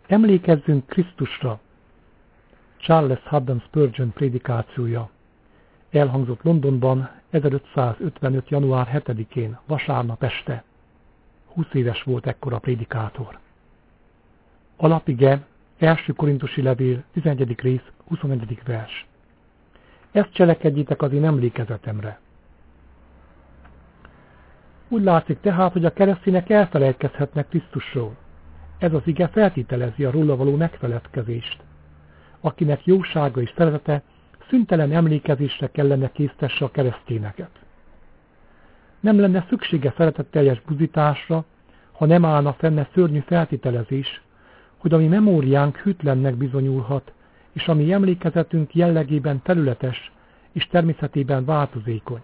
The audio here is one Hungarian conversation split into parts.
Emlékezzünk Krisztusra! Charles Haddon Spurgeon prédikációja elhangzott Londonban 1555. január 7-én, vasárnap este. 20 éves volt ekkor a prédikátor. Alapige 1. Korintusi levél 11. rész 21. vers. Ezt cselekedjétek az én emlékezetemre. Úgy látszik tehát, hogy a keresztények elfelejtkezhetnek Krisztusról. Ez az ige feltételezi a róla való megfeledkezést. Akinek jósága és szeretete szüntelen emlékezésre kellene késztesse a keresztényeket. Nem lenne szüksége szeretetteljes buzításra, ha nem állna fenne szörnyű feltételezés, hogy a mi memóriánk hűtlennek bizonyulhat, és a mi emlékezetünk jellegében területes és természetében változékony.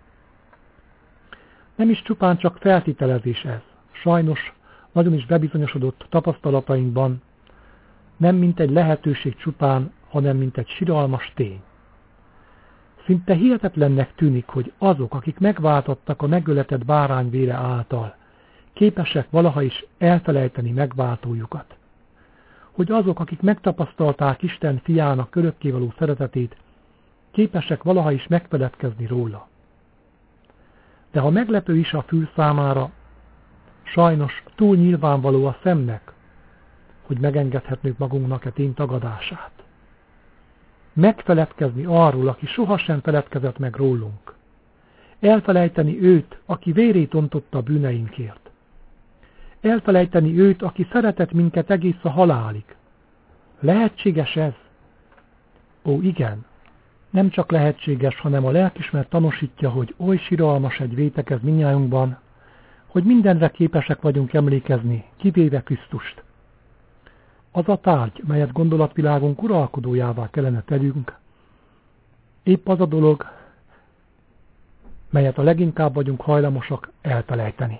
Nem is csupán csak feltételezés ez, sajnos nagyon is bebizonyosodott tapasztalatainkban, nem mint egy lehetőség csupán, hanem mint egy siralmas tény. Szinte hihetetlennek tűnik, hogy azok, akik megváltattak a megöletett bárány vére által, képesek valaha is elfelejteni megváltójukat. Hogy azok, akik megtapasztalták Isten fiának örökkévaló szeretetét, képesek valaha is megfeledkezni róla. De ha meglepő is a fül számára, sajnos túl nyilvánvaló a szemnek, hogy megengedhetnünk magunknak e tény tagadását. Megfeledkezni arról, aki sohasem feledkezett meg rólunk. Elfelejteni őt, aki vérét ontotta a bűneinkért. Elfelejteni őt, aki szeretett minket egész a halálig. Lehetséges ez? Ó, igen. Nem csak lehetséges, hanem a lelkiismeret tanúsítja, hogy oly siralmas egy vétek mindnyájunkban, hogy mindenre képesek vagyunk emlékezni, kivéve Krisztust. Az a tárgy, melyet gondolatvilágunk uralkodójává kellene tegyünk, épp az a dolog, melyet a leginkább vagyunk hajlamosak elfelejteni.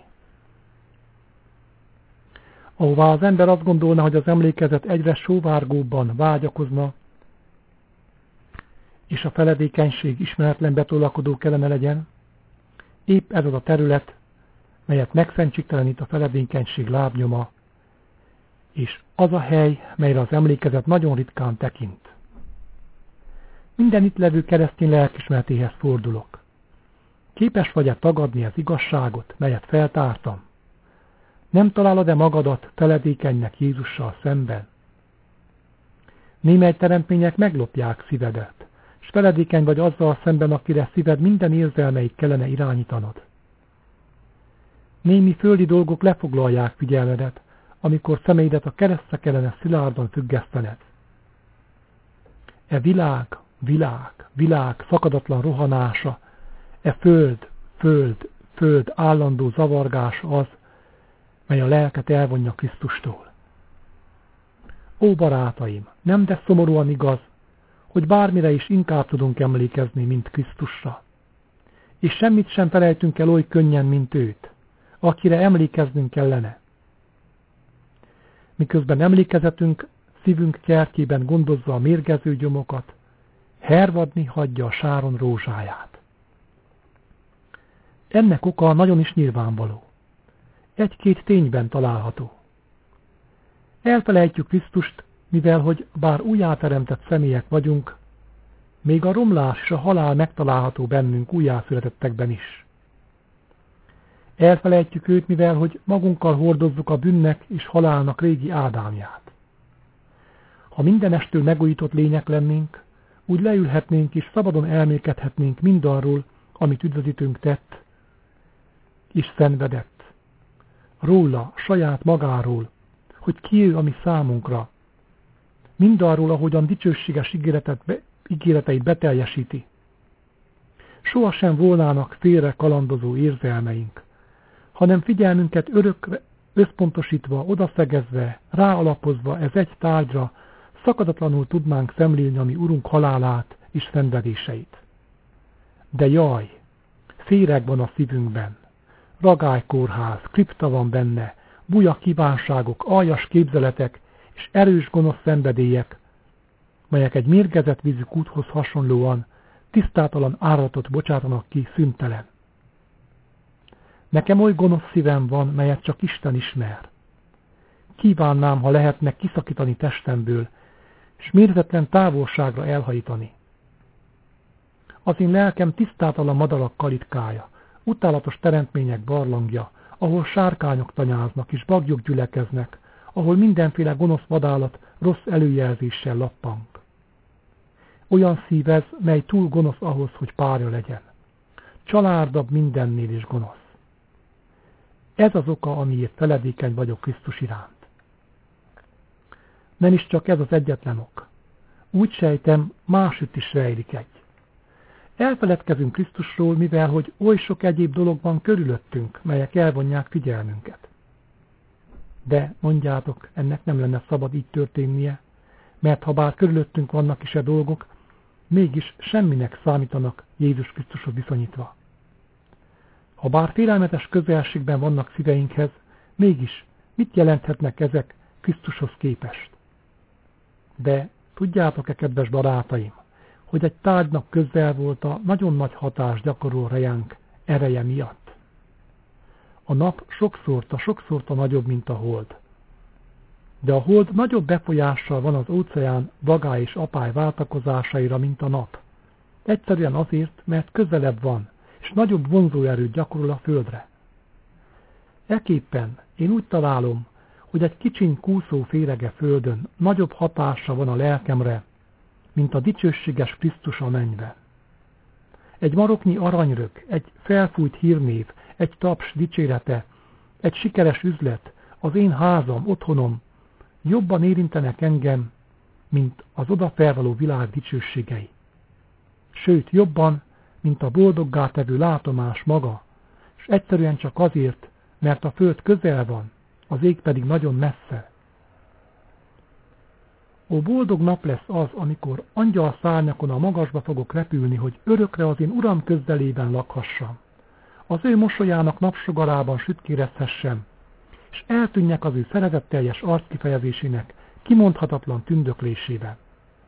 Ahová az ember azt gondolna, hogy az emlékezet egyre sóvárgóbban vágyakozna, és a feledékenység ismeretlen betolakodó kellene legyen, épp ez az a terület, melyet megszentségtelenít a feledékenység lábnyoma, és az a hely, melyre az emlékezet nagyon ritkán tekint. Minden itt levő keresztény lelkiismeretéhez fordulok. Képes vagy-e tagadni az igazságot, melyet feltártam? Nem találod-e magadat feledékenynek Jézussal szemben? Némely teremtmények meglopják szívedet, s feledékeny vagy azzal szemben, akire szíved minden érzelmeid kellene irányítanod. Némi földi dolgok lefoglalják figyelmedet, amikor szemeidet a keresztre kellene szilárdan függesztened. E világ szakadatlan rohanása, e föld állandó zavargása az, mely a lelket elvonja Krisztustól. Ó, barátaim, nem de szomorúan igaz, hogy bármire is inkább tudunk emlékezni, mint Krisztusra. És semmit sem felejtünk el oly könnyen, mint őt, akire emlékeznünk kellene. Miközben emlékezetünk szívünk kertjében gondozza a mérgező gyomokat, hervadni hagyja a sáron rózsáját. Ennek oka nagyon is nyilvánvaló. Egy-két tényben található. Elfelejtjük Krisztust, mivel hogy bár újjáteremtett személyek vagyunk, még a romlás és a halál megtalálható bennünk újjászületettekben is. Elfelejtjük őt, mivel hogy magunkkal hordozzuk a bűnnek és halálnak régi Ádámját. Ha mindenestől megújított lények lennénk, úgy leülhetnénk és szabadon elmélkedhetnénk mindarról, amit üdvözítőnk tett és szenvedett. Róla, saját magáról, hogy ki ő, ami számunkra. Mindarról, ahogyan dicsőséges ígéreteit beteljesíti. Sohasem volnának félre kalandozó érzelmeink, hanem figyelmünket örökre összpontosítva, odaszegezve, ráalapozva ez egy tárgyra, szakadatlanul tudnánk szemlélni a mi Urunk halálát és szenvedéseit. De jaj, féreg van a szívünkben, ragálykórház, kripta van benne, buja kívánságok, aljas képzeletek és erős gonosz szenvedélyek, melyek egy mérgezett vízű kúthoz hasonlóan tisztátalan áratot bocsátanak ki szüntelen. Nekem oly gonosz szívem van, melyet csak Isten ismer. kívánnám, ha lehetne kiszakítani testemből, és mérhetetlen távolságra elhajítani. Az én lelkem tisztátalan madarak kalitkája, utálatos teremtmények barlangja, ahol sárkányok tanyáznak és baglyok gyülekeznek, ahol mindenféle gonosz vadállat rossz előjelzéssel lappang. Olyan szív ez, mely túl gonosz ahhoz, hogy párja legyen. Csalárdabb mindennél is gonosz. Ez az oka, amiért feledékeny vagyok Krisztus iránt. Nem is csak ez az egyetlen ok. Úgy sejtem, másütt is rejlik egy. Elfeledkezünk Krisztusról, mivel hogy oly sok egyéb dolog van körülöttünk, melyek elvonják figyelmünket. De, mondjátok, ennek nem lenne szabad így történnie, mert ha bár körülöttünk vannak is dolgok, mégis semminek számítanak Jézus Krisztushoz viszonyítva. Ha bár félelmetes közelségben vannak szíveinkhez, mégis mit jelenthetnek ezek Krisztushoz képest? De tudjátok-e, kedves barátaim, hogy egy tárgynak közel volt a nagyon nagy hatást gyakorol ránk ereje miatt? A nap sokszorta nagyobb, mint a hold. De a hold nagyobb befolyással van az óceán vagály és apály váltakozásaira, mint a nap. Egyszerűen azért, mert közelebb van, és nagyobb vonzóerőt gyakorol a földre. Ekképpen én úgy találom, hogy egy kicsiny kúszó férege földön nagyobb hatása van a lelkemre, mint a dicsőséges Krisztus a mennyben. Egy maroknyi aranyrög, egy felfújt hírnév, egy taps dicsérete, egy sikeres üzlet, az én házam, otthonom jobban érintenek engem, mint az oda felvaló világ dicsőségei. Sőt, jobban, mint a boldoggá tevő látomás maga, és egyszerűen csak azért, mert a föld közel van, az ég pedig nagyon messze. Ó, boldog nap lesz az, amikor angyal szárnyakon a magasba fogok repülni, hogy örökre az én Uram közelében lakhassam. Az ő mosolyának napsugarában sütkérezhessem, és eltűnjek az ő szeretetteljes arckifejezésének kimondhatatlan tündöklésében.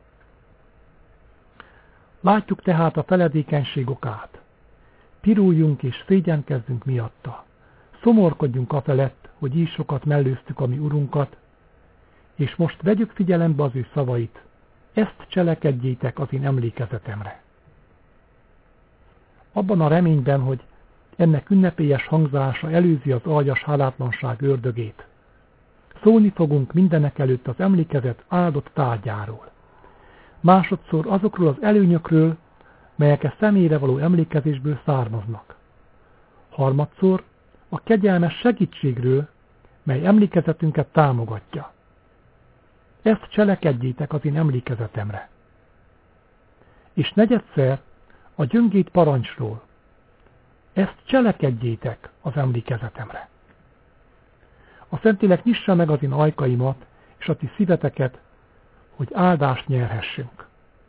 Látjuk tehát a feledékenység okát. Piruljunk és szégyenkezzünk miatta. Szomorkodjunk afelett, hogy így sokat mellőztük a mi Urunkat, és most vegyük figyelembe az ő szavait. Ezt cselekedjétek az én emlékezetemre. Abban a reményben, hogy ennek ünnepélyes hangzása előzi az aljas hálátlanság ördögét. Szólni fogunk mindenek előtt az emlékezet áldott tárgyáról. Másodszor azokról az előnyökről, melyek a személyre való emlékezésből származnak. Harmadszor a kegyelmes segítségről, mely emlékezetünket támogatja. Ezt cselekedjétek az én emlékezetemre. És negyedszer a gyöngét parancsról. Ezt cselekedjétek az emlékezetemre. A Szentlélek nyissa meg az én ajkaimat és a ti szíveteket, hogy áldást nyerhessünk.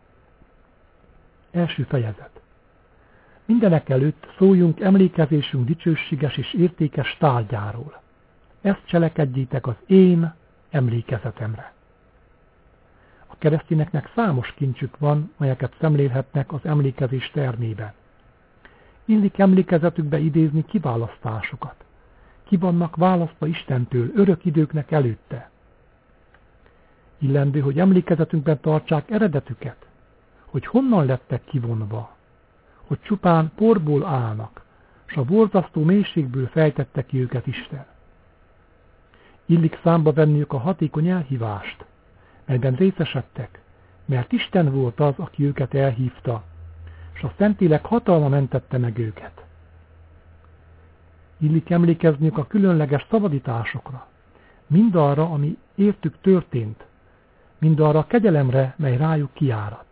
Első fejezet. Mindenek előtt szóljunk emlékezésünk dicsőséges és értékes tárgyáról. Ezt cselekedjétek az én emlékezetemre. A keresztényeknek számos kincsük van, melyeket szemlélhetnek az emlékezés termében. Illik emlékezetükbe idézni kiválasztásokat. Ki vannak választva Istentől örök időknek előtte. Illendő, hogy emlékezetünkben tartsák eredetüket, hogy honnan lettek kivonva, hogy csupán porból állnak, s a borzasztó mélységből fejtette ki őket Isten. Illik számba venniük a hatékony elhívást, melyben részesedtek, mert Isten volt az, aki őket elhívta, s a Szentlélek hatalma mentette meg őket. Illik emlékezniük a különleges szabadításokra, mindarra, ami értük történt, mindarra a kegyelemre, mely rájuk kiáradt.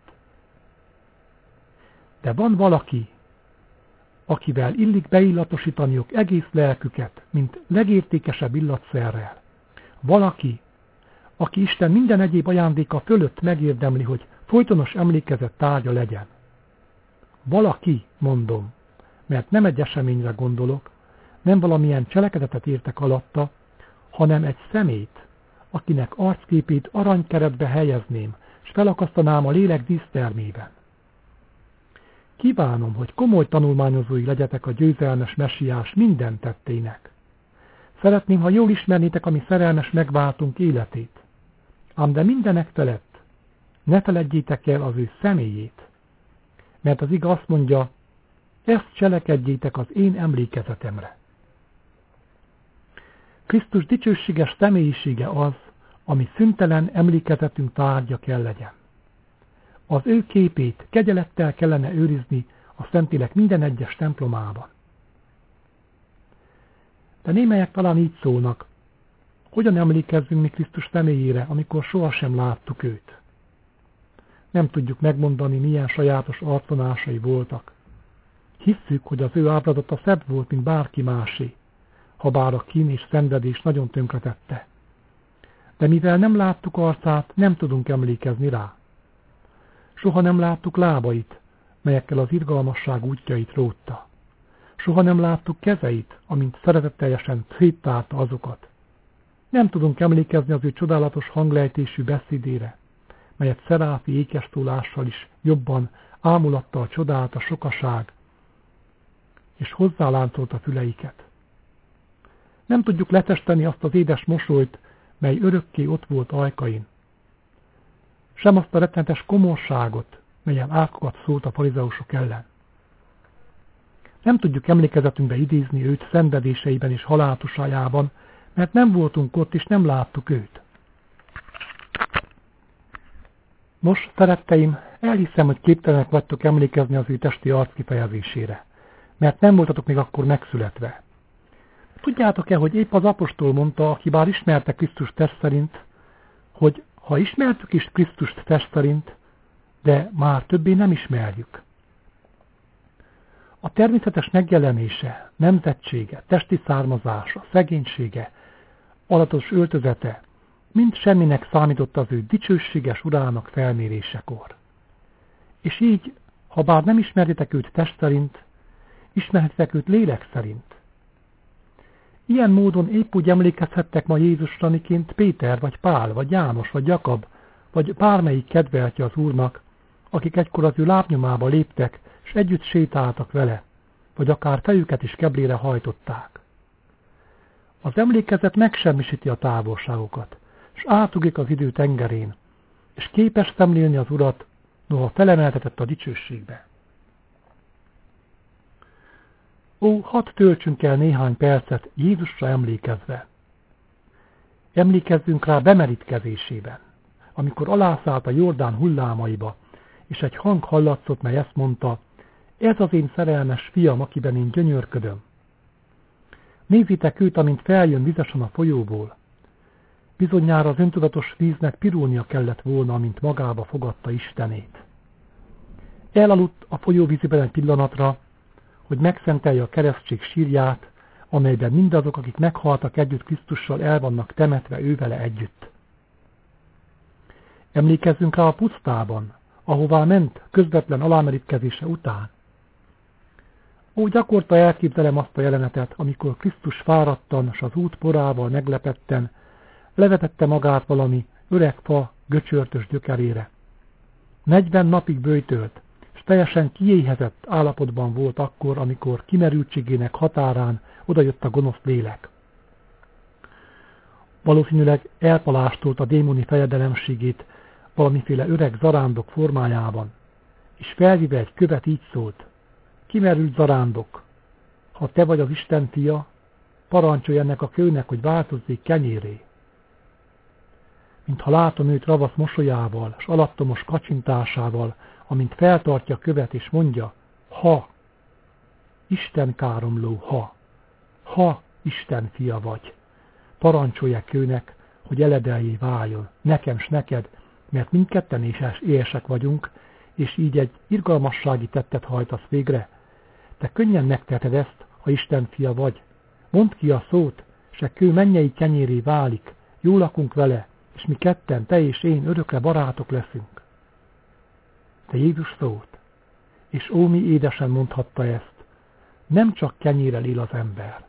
De van valaki, akivel illik beillatosítaniuk egész lelküket, mint legértékesebb illatszerrel. Valaki, aki Isten minden egyéb ajándéka fölött megérdemli, hogy folytonos emlékezet tárgya legyen. Valaki, mondom, mert nem egy eseményre gondolok, nem valamilyen cselekedetet értek alatta, hanem egy szemét, akinek arcképét aranykeretbe helyezném, és felakasztanám a lélek dísztermében. Kívánom, hogy komoly tanulmányozói legyetek a győzelmes messiás minden tettének. Szeretném, ha jól ismernétek a mi szerelmes megváltunk életét. Ám de mindenek felett ne feledjétek el az ő személyét, mert az ige azt mondja, ezt cselekedjétek az én emlékezetemre. Krisztus dicsőséges személyisége az, ami szüntelen emlékezetünk tárgya kell legyen. Az ő képét kegyelettel kellene őrizni a Szentlélek minden egyes templomában. De némelyek talán így szólnak, hogyan emlékezzünk mi Krisztus személyére, amikor sohasem láttuk őt. Nem tudjuk megmondani, milyen sajátos arcvonásai voltak. Hisszük, hogy az ő ábrázata szebb volt, mint bárki másé, habár a kín és szenvedés nagyon tönkretette. De mivel nem láttuk arcát, nem tudunk emlékezni rá. Soha nem láttuk lábait, melyekkel az irgalmasság útjait rótta. Soha nem láttuk kezeit, amint szeretetteljesen széttárta azokat. Nem tudunk emlékezni az ő csodálatos hanglejtésű beszédére, melyet szeráfi ékesszólással is jobban ámulattal csodálta a sokaság, és hozzáláncolt a füleiket. Nem tudjuk letesteni azt az édes mosolyt, mely örökké ott volt ajkain. Sem azt a rettenetes komorságot, melyen ákokat szólt a farizeusok ellen. Nem tudjuk emlékezetünkbe idézni őt szenvedéseiben és haláltusájában, mert nem voltunk ott és nem láttuk őt. Nos, szeretteim, elhiszem, hogy képtelenek vagytok emlékezni az ő testi arckifejezésére, mert nem voltatok még akkor megszületve. Tudjátok-e, hogy épp az apostol mondta, aki bár ismerte Krisztust test szerint, hogy ha ismertük is Krisztust test szerint, de már többé nem ismerjük. A természetes megjelenése, nemzetsége, testi származása, szegénysége, alatos öltözete mind semminek számított az ő dicsőséges urának felmérésekor. És így, ha bár nem ismerjétek őt test szerint, ismerhetitek őt lélek szerint. Ilyen módon épp úgy emlékezhettek ma Jézusra, miként Péter, vagy Pál, vagy János, vagy Jakab, vagy bármelyik kedveltje az Úrnak, akik egykor az ő lábnyomába léptek, és együtt sétáltak vele, vagy akár fejüket is keblére hajtották. Az emlékezet megsemmisíti a távolságokat, és átugik az idő tengerén, és képes szemlélni az Urat, noha felemeltetett a dicsőségbe. Ó, hadd töltsünk el néhány percet Jézusra emlékezve. Emlékezzünk rá bemerítkezésében, amikor alászállt a Jordán hullámaiba, és egy hang hallatszott, mely ezt mondta, ez az én szerelmes fiam, akiben én gyönyörködöm. Nézzétek őt, amint feljön vizesen a folyóból. Bizonyára az öntudatos víznek pirulnia kellett volna, amint magába fogadta Istenét. Elaludt a folyóvízben egy pillanatra, hogy megszentelje a keresztség sírját, amelyben mindazok, akik meghaltak együtt Krisztussal, el vannak temetve ővele együtt. Emlékezzünk rá a pusztában, ahová ment közvetlen alámerítkezése után. Ó, gyakorta elképzelem azt a jelenetet, amikor Krisztus fáradtan, s az út porával meglepetten levetette magát valami öreg fa göcsörtös gyökerére. 40 napig böjtölt, és teljesen kiéhezett állapotban volt akkor, amikor kimerültségének határán odajött a gonosz lélek. Valószínűleg elpalástolt a démoni fejedelemségét valamiféle öreg zarándok formájában, és felvive egy követ így szólt, kimerült zarándok, ha te vagy az Isten fia, parancsolj ennek a kőnek, hogy változzék kenyéré. Mintha látom őt ravasz mosolyával, s alattomos kacsintásával, amint feltartja a követ és mondja, ha, Isten káromló, ha Isten fia vagy, parancsolj a kőnek, hogy eledeljé váljon, nekem s neked, mert mindketten éhesek vagyunk, és így egy irgalmassági tettet hajtasz végre. Te könnyen megteheted ezt, ha Isten fia vagy. Mondd ki a szót, s a kő mennyei kenyéré válik, jól lakunk vele, és mi ketten, te és én örökre barátok leszünk. De Jézus szólt, és ó, mi édesen mondhatta ezt, nem csak kenyérrel él az ember.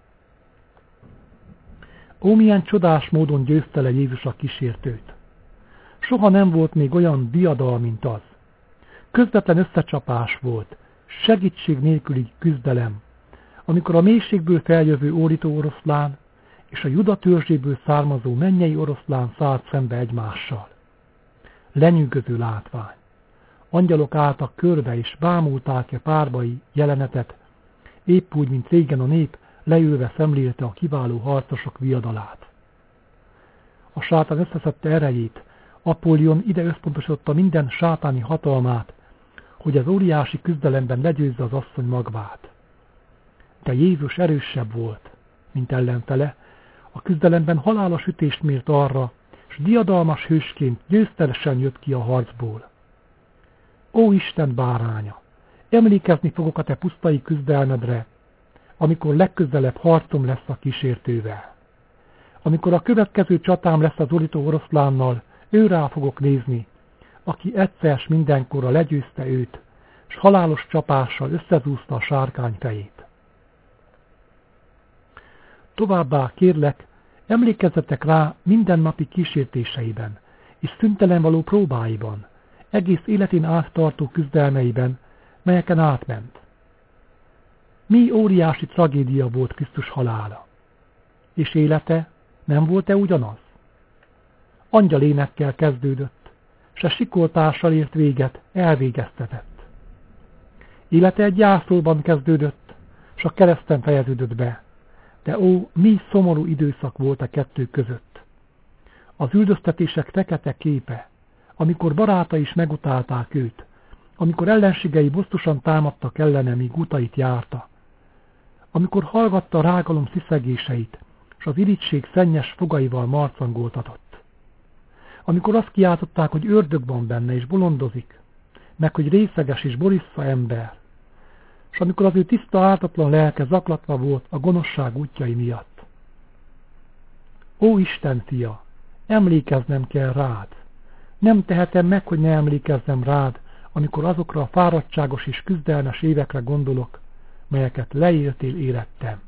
Ó, milyen csodás módon győzte le Jézus a kísértőt. Soha nem volt még olyan diadal, mint az. Közvetlen összecsapás volt, segítség nélküli küzdelem, amikor a mélységből feljövő órító oroszlán és a Juda törzséből származó mennyei oroszlán szállt szembe egymással. Lenyűgöző látvány. Angyalok álltak körbe, és bámulták a párbai jelenetet, épp úgy, mint régen a nép leülve szemlélte a kiváló harcosok viadalát. A sátán összeszedte erejét, Apollyon ide összpontosította minden sátáni hatalmát, hogy az óriási küzdelemben legyőzze az asszony magvát. De Jézus erősebb volt, mint ellenfele, a küzdelemben halálos ütést mért arra, s diadalmas hősként győztesen jött ki a harcból. Ó Isten báránya, emlékezni fogok a te pusztai küzdelmedre, amikor legközelebb harcom lesz a kísértővel. Amikor a következő csatám lesz az orító oroszlánnal, őrá fogok nézni, aki egyszer s mindenkorra legyőzte őt, s halálos csapással összezúzta a sárkány fejét. Továbbá kérlek, emlékezzetek rá mindennapi kísértéseiben, és szüntelen való próbáiban, egész életén áttartó küzdelmeiben, melyeken átment. Mi óriási tragédia volt Krisztus halála? És élete nem volt-e ugyanaz? Angyalénekkel kezdődött, s a sikoltással ért véget, elvégeztetett. Élete egy gyászolban kezdődött, s a kereszten fejeződött be, de ó, mi szomorú időszak volt a kettő között. Az üldöztetések fekete képe, amikor barátai is megutálták őt, amikor ellenségei bosztosan támadtak ellene, míg utait járta, amikor hallgatta a rágalom sziszegéseit, s az irigység szennyes fogaival marcangoltatott. Amikor azt kiáltották, hogy ördög van benne és bolondozik, meg hogy részeges és borissza ember, s amikor az ő tiszta ártatlan lelke zaklatva volt a gonoszság útjai miatt. Ó Isten fia, emlékeznem kell rád. Nem tehetem meg, hogy ne emlékezzem rád, amikor azokra a fáradtságos és küzdelmes évekre gondolok, melyeket leéltél érettem.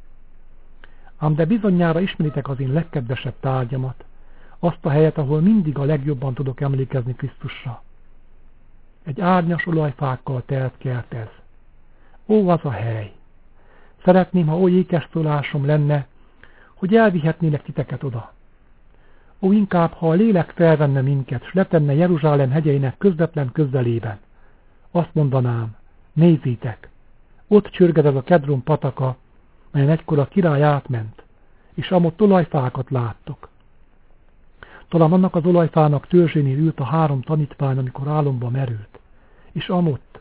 Ám de bizonyára ismeritek az én legkedvesebb tárgyamat, azt a helyet, ahol mindig a legjobban tudok emlékezni Krisztusra. Egy árnyas olajfákkal telt kert ez. Ó, az a hely! Szeretném, ha oly ékes szólásom lenne, hogy elvihetnének titeket oda. Ó, inkább, ha a lélek felvenne minket, s letenne Jeruzsálem hegyeinek közvetlen közelében. Azt mondanám, nézzétek, ott csörged ez a Kedron pataka, melyen egykor a király átment, és amott olajfákat láttok. Talán annak az olajfának törzsénél ült a 3 tanítvány, amikor álomba merült, és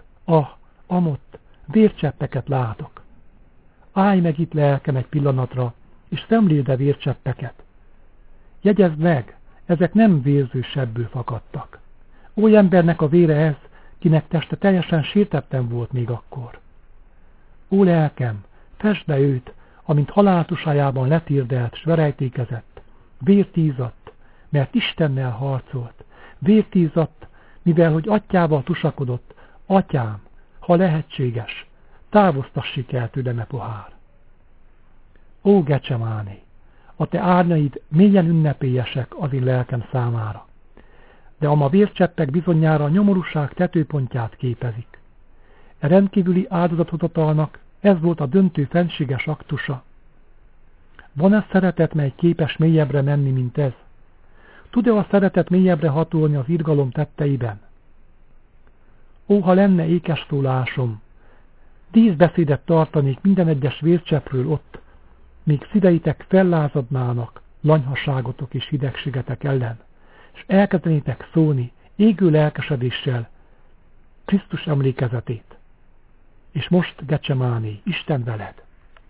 amott, vércseppeket látok. Állj meg itt lelkem egy pillanatra, és szemléld a vércseppeket. Jegyezd meg, ezek nem vérző sebből fakadtak. Oly embernek a vére ez, kinek teste teljesen sértetlen volt még akkor. Ó lelkem, fesd be őt, amint haláltusájában letérdelt, s verejtékezett. Vért ízadt, mert Istennel harcolt. Vért ízadt, mivel hogy atyával tusakodott. Atyám, ha lehetséges, távoztassék el tőlem e pohár. Ó Gecsemáné, a te árnyaid mélyen ünnepélyesek az én lelkem számára, de a vércseppek bizonyára a nyomorúság tetőpontját képezik. E rendkívüli áldozathozatalnak ez volt a döntő fenséges aktusa. Van-e szeretet, mely képes mélyebbre menni, mint ez? Tud-e a szeretet mélyebbre hatolni az irgalom tetteiben? Ó, ha lenne ékes szólásom, 10 beszédet tartanék minden egyes vércseppről ott, míg szíveitek fellázadnának lanyhaságotok és hidegségetek ellen, és elkezdenétek szólni égő lelkesedéssel Krisztus emlékezetét. És most, Gecsemáné, Isten veled!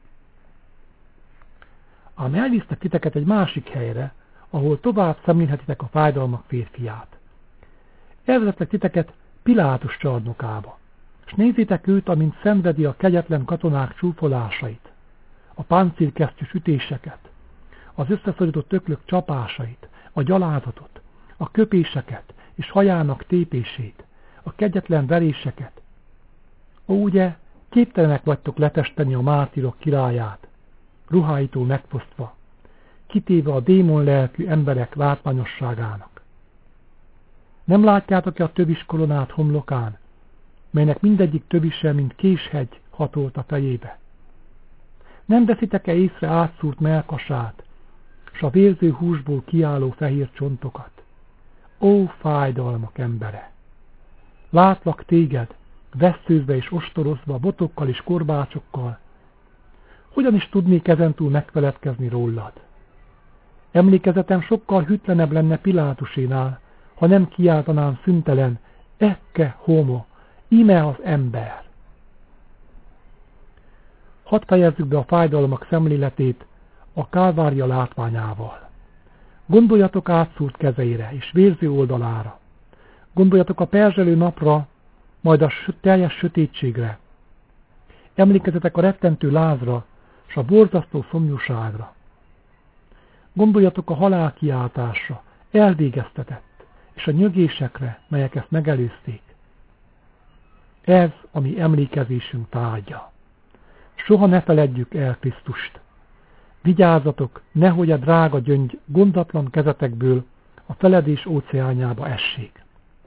Ám elvisztek titeket egy másik helyre, ahol tovább szemlélhetitek a fájdalmak férfiát. Elvezetlek titeket Pilátus csarnokába, és nézzétek őt, amint szenvedi a kegyetlen katonák csúfolásait, a páncélkesztyűs ütéseket, az összeszorított öklök csapásait, a gyalázatot, a köpéseket és hajának tépését, a kegyetlen veréseket. Ó, ugye, képtelenek vagytok letesteni a mártírok királyát, ruháitól megfosztva, kitéve a démon lelkű emberek látványosságának. Nem látjátok-e a tövis koronát homlokán, melynek mindegyik tövise, mint késhegy hatolt a fejébe? Nem veszitek-e észre átszúrt mellkasát, s a vérző húsból kiálló fehér csontokat? Ó, fájdalmak embere! Látlak téged, vesszőzve és ostorozva, botokkal és korbácsokkal. Hogyan is tudnék ezentúl megfeledkezni rólad? Emlékezetem sokkal hűtlenebb lenne Pilátusénál, ha nem kiáltanám szüntelen, ecce homo, ime az ember. Hadd fejezzük be a fájdalmak szemléletét a Kálvária látványával. Gondoljatok átszúrt kezeire és vérző oldalára. Gondoljatok a perzselő napra, majd a teljes sötétségre. Emlékezzetek a rettentő lázra, s a borzasztó szomjúságra. Gondoljatok a halál kiáltásra, elvégeztetett, és a nyögésekre, melyek ezt megelőzték. Ez a mi emlékezésünk tárgya. Soha ne feledjük el Krisztust. Vigyázzatok, nehogy a drága gyöngy gondatlan kezetekből a feledés óceánjába essék.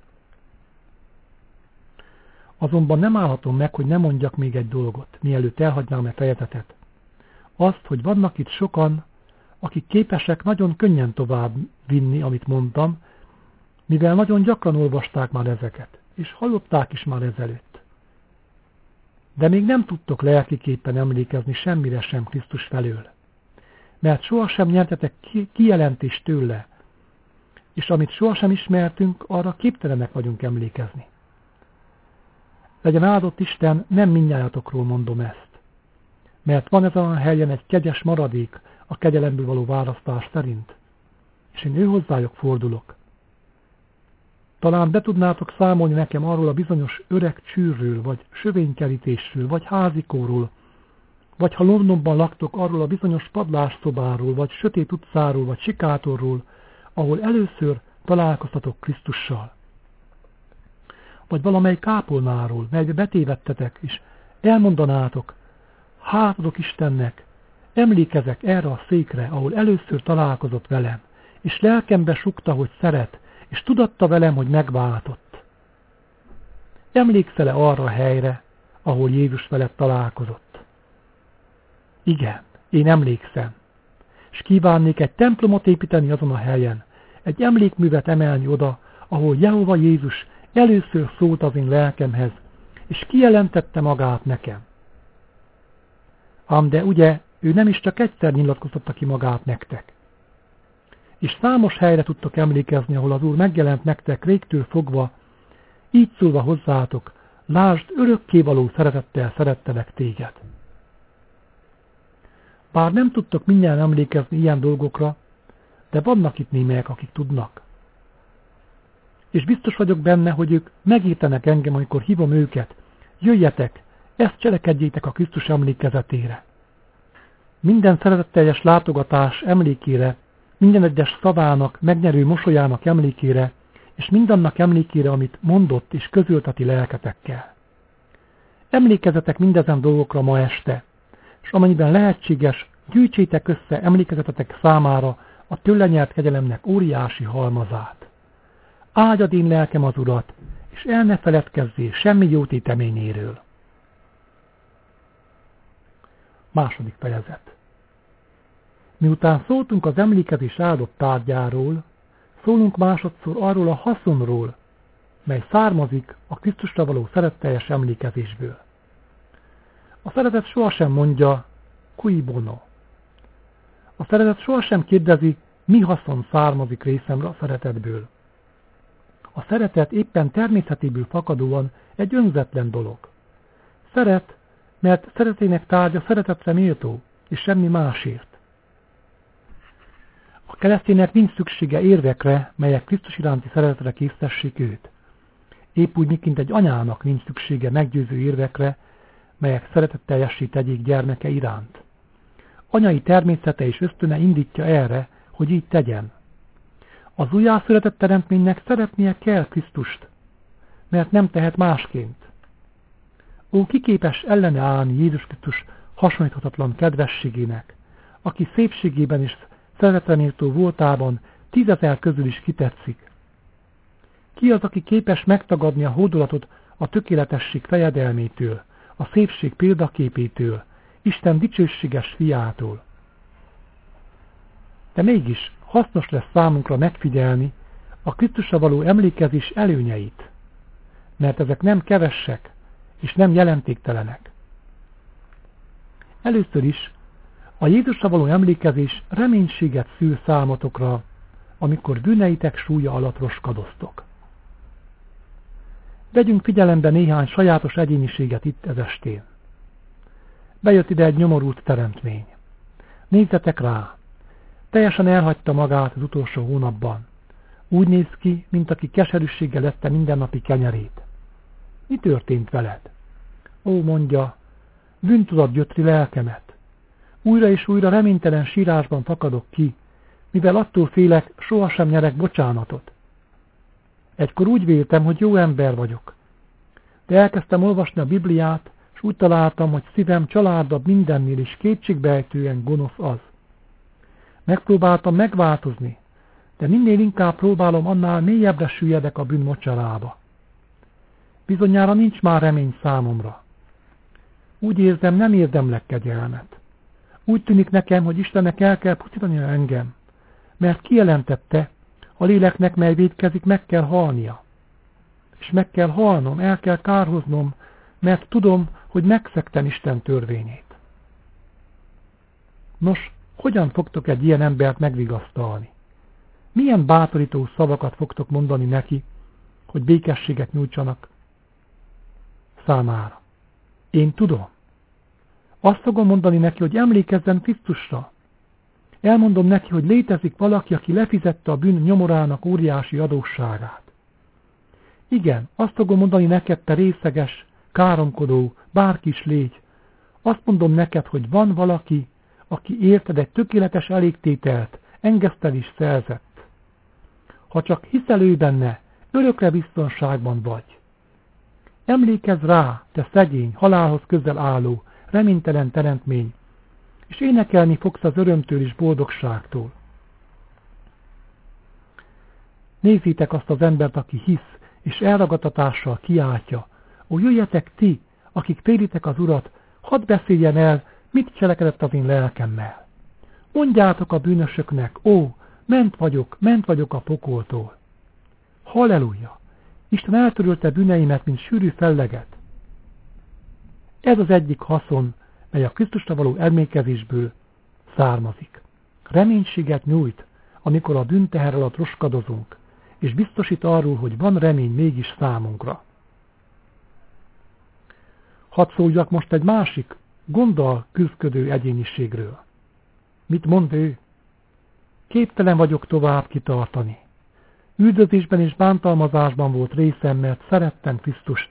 Azonban nem állhatom meg, hogy ne mondjak még egy dolgot, mielőtt elhagynám a fejezetet. Azt, hogy vannak itt sokan, akik képesek nagyon könnyen tovább vinni, amit mondtam, mivel nagyon gyakran olvasták már ezeket, és hallották is már ezelőtt. De még nem tudtok lelkiképpen emlékezni semmire sem Krisztus felől, mert sohasem nyertetek kijelentést tőle, és amit sohasem ismertünk, arra képtelenek vagyunk emlékezni. Legyen áldott Isten, nem mindnyájatokról mondom ezt, mert van ezen a helyen egy kegyes maradék a kegyelemből való választás szerint, és én hozzájuk fordulok. Talán be tudnátok számolni nekem arról a bizonyos öreg csűrről, vagy sövénykerítésről, vagy házikóról, vagy ha Londonban laktok, arról a bizonyos padlásszobáról, vagy sötét utcáról, vagy sikátorról, ahol először találkoztatok Krisztussal. Vagy valamely kápolnáról, melybe betévedtetek, és elmondanátok, hátadok Istennek, emlékezek erre a székre, ahol először találkozott velem, és lelkembe sukta, hogy szeret, és tudatta velem, hogy megváltott. Emlékszel-e arra a helyre, ahol Jézus veled találkozott? Igen, én emlékszem, és kívánnék egy templomot építeni azon a helyen, egy emlékművet emelni oda, ahol Jehova Jézus először szólt az én lelkemhez, és kijelentette magát nekem. Ám de ugye, ő nem is csak egyszer nyilatkoztatta ki magát nektek. És számos helyre tudtok emlékezni, ahol az Úr megjelent nektek régtől fogva, így szólva hozzátok, lásd, örökkévaló szeretettel szerettelek téged. Bár nem tudtok mindjárt emlékezni ilyen dolgokra, de vannak itt némelyek, akik tudnak. És biztos vagyok benne, hogy ők megértenek engem, amikor hívom őket. Jöjjetek, ezt cselekedjétek a Krisztus emlékezetére. Minden szeretetteljes látogatás emlékére, minden egyes szavának, megnyerő mosolyának emlékére, és mindannak emlékére, amit mondott és közölt a ti lelketekkel. Emlékezzetek mindezen dolgokra ma este, és amennyiben lehetséges, gyűjtsétek össze emlékezetetek számára a tőle nyert kegyelemnek óriási halmazát. Áldjad én lelkem az Urat, és el ne feledkezzél semmi jó téteményéről. Második fejezet. Miután szóltunk az emlékezés áldott tárgyáról, szólunk másodszor arról a haszonról, mely származik a Krisztusra való szeretteljes emlékezésből. A szeretet sohasem mondja, cui bono. A szeretet sohasem kérdezi, mi haszon származik részemre a szeretetből. A szeretet éppen természetéből fakadóan egy önzetlen dolog. Szeret, mert szeretének tárgya szeretetre méltó, és semmi másért. A kereszténynek nincs szüksége érvekre, melyek Krisztus iránti szeretetre késztessék őt. Épp úgy, miként egy anyának nincs szüksége meggyőző érvekre, melyek szeretetteljessé tegyék gyermeke iránt. Anyai természete és ösztöne indítja erre, hogy így tegyen. Az újjászületett teremtménynek szeretnie kell Krisztust, mert nem tehet másként. Ó, ki képes ellene állni Jézus Krisztus hasonlíthatatlan kedvességének, aki szépségében és szeretetleméltó voltában 10 000 közül is kitetszik. Ki az, aki képes megtagadni a hódolatot a tökéletesség fejedelmétől, a szépség példaképétől, Isten dicsőséges fiától. De mégis hasznos lesz számunkra megfigyelni a Krisztusra való emlékezés előnyeit, mert ezek nem kevesek és nem jelentéktelenek. Először is a Jézusra való emlékezés reménységet szül számotokra, amikor bűneitek súlya alatt roskadoztok. Vegyünk figyelembe néhány sajátos egyéniséget itt ez estén. Bejött ide egy nyomorult teremtmény. Nézzetek rá! Teljesen elhagyta magát az utolsó hónapban. Úgy néz ki, mint aki keserűséggel ette mindennapi kenyerét. Mi történt veled? Ó, mondja, bűntudat gyötri lelkemet. Újra és újra reménytelen sírásban fakadok ki, mivel attól félek, sohasem nyerek bocsánatot. Egykor úgy véltem, hogy jó ember vagyok. De elkezdtem olvasni a Bibliát, és úgy találtam, hogy szívem családabb mindennél is kétségbejtően gonosz az. Megpróbáltam megváltozni, de minél inkább próbálom, annál mélyebbre süllyedek a bűn mocsarába. Bizonyára nincs már remény számomra. Úgy érzem, nem érdemlek kegyelmet. Úgy tűnik nekem, hogy Istennek el kell pusztítania engem, mert kijelentette, a léleknek, mely vétkezik, meg kell halnia. És meg kell halnom, el kell kárhoznom, mert tudom, hogy megszegtem Isten törvényét. Nos, hogyan fogtok egy ilyen embert megvigasztalni? Milyen bátorító szavakat fogtok mondani neki, hogy békességet nyújtsanak számára? Én tudom. Azt fogom mondani neki, hogy emlékezzen Krisztusra. Elmondom neki, hogy létezik valaki, aki lefizette a bűn nyomorának óriási adósságát. Igen, azt fogom mondani neked, te részeges, káromkodó, bárki is légy. Azt mondom neked, hogy van valaki, aki érted egy tökéletes elégtételt, engesztel is szerzett. Ha csak hiszel ő benne, örökre biztonságban vagy. Emlékezz rá, te szegény, halálhoz közel álló, reménytelen teremtmény, és énekelni fogsz az örömtől és boldogságtól. Nézzétek azt az embert, aki hisz, és elragadtatással kiáltja: ó, jöjjetek ti, akik félítek az Urat, hadd beszéljen el, mit cselekedett az én lelkemmel. Mondjátok a bűnösöknek: ó, ment vagyok a pokoltól. Halleluja! Isten eltörölte bűneimet, mint sűrű felleget. Ez az egyik haszon, mely a Krisztusra való emlékezésből származik. Reménységet nyújt, amikor a bűnteher alatt roskadozunk, és biztosít arról, hogy van remény mégis számunkra. Hadd szóljak most egy másik, gonddal küzdködő egyéniségről. Mit mond ő? Képtelen vagyok tovább kitartani. Üldözésben és bántalmazásban volt részem, mert szerettem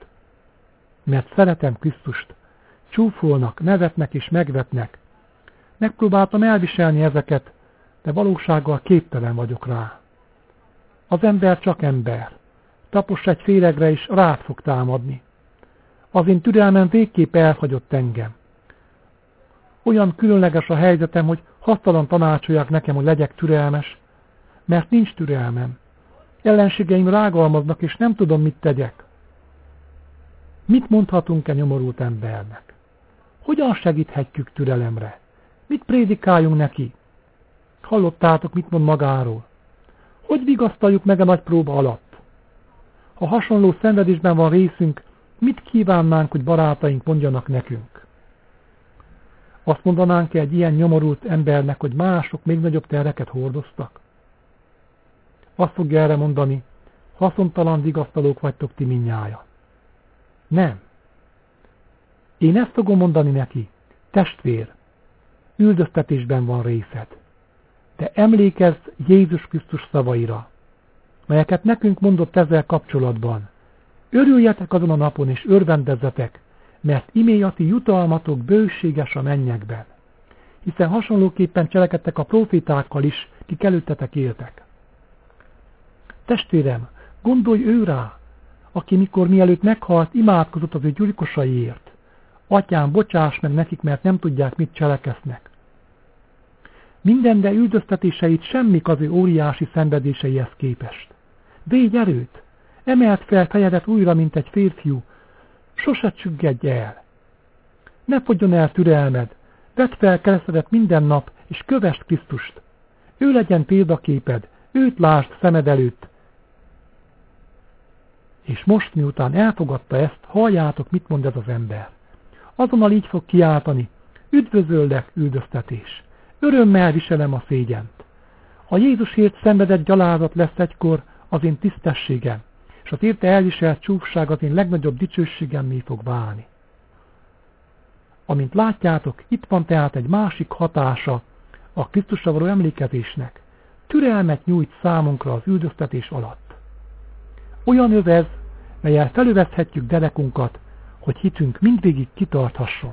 Krisztust. Csúfolnak, nevetnek és megvetnek. Megpróbáltam elviselni ezeket, de valósággal képtelen vagyok rá. Az ember csak ember. Taposs egy féregre és rád fog támadni. Az én türelmem végképp elhagyott engem. Olyan különleges a helyzetem, hogy hasztalan tanácsolják nekem, hogy legyek türelmes, mert nincs türelmem. Ellenségeim rágalmaznak, és nem tudom, mit tegyek. Mit mondhatunk-e nyomorult embernek? Hogyan segíthetjük türelemre? Mit prédikáljunk neki? Hallottátok, mit mond magáról? Hogy vigasztaljuk meg a nagy próba alatt? Ha hasonló szenvedésben van részünk, mit kívánnánk, hogy barátaink mondjanak nekünk? Azt mondanánk egy ilyen nyomorult embernek, hogy mások még nagyobb terheket hordoztak? Azt fogja erre mondani: haszontalan vigasztalók vagytok ti mindnyájan. Nem. Én ezt fogom mondani neki: testvér, üldöztetésben van részed. De emlékezz Jézus Krisztus szavaira, melyeket nekünk mondott ezzel kapcsolatban. Örüljetek azon a napon, és örvendezzetek, mert imé a ti jutalmatok bőséges a mennyekben. Hiszen hasonlóképpen cselekedtek a profétákkal is, kik előttetek éltek. Testvérem, gondolj ő rá, aki mikor mielőtt meghalt, imádkozott az ő gyilkosaiért. Atyám, bocsáss meg nekik, mert nem tudják, mit cselekednek. Minden, de üldöztetéseit semmik az ő óriási szenvedéseihez képest. Védj erőt! Emeld fel fejedet újra, mint egy férfiú, sose csüggedj el. Ne fogyjon el türelmed, Vedd fel keresztedet minden nap, és kövesd Krisztust. Ő legyen példaképed, őt lásd szemed előtt. És most, miután elfogadta ezt, halljátok, mit mond ez az ember. Azonnal így fog kiáltani: üdvözöllek, üldöztetés! Örömmel viselem a szégyent. A Jézusért szenvedett gyalázat lesz egykor az én tisztességem, és az érte elviselt csúfság az én legnagyobb dicsőségemmé fog válni. Amint látjátok, itt van tehát egy másik hatása a Krisztusra való emlékezésnek. Türelmet nyújt számunkra az üldöztetés alatt. Olyan övez, mellyel felövezhetjük derekunkat, hogy hitünk mindvégig kitarthasson.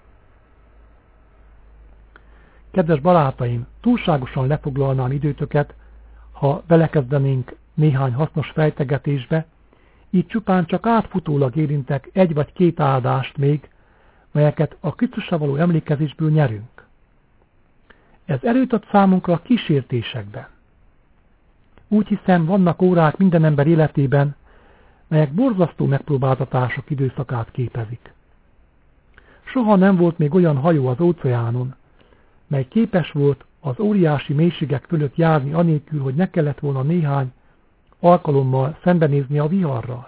Kedves barátaim, túlságosan lefoglalnám időtöket, ha belekezdenénk néhány hasznos fejtegetésbe, így csupán csak átfutólag érintek egy vagy két áldást még, melyeket a Krisztusra való emlékezésből nyerünk. Ez erőt ad számunkra a kísértésekben. Úgy hiszem, vannak órák minden ember életében, melyek borzasztó megpróbáltatások időszakát képezik. Soha nem volt még olyan hajó az óceánon, mely képes volt az óriási mélységek fölött járni anélkül, hogy ne kellett volna néhány alkalommal szembenézni a viharral.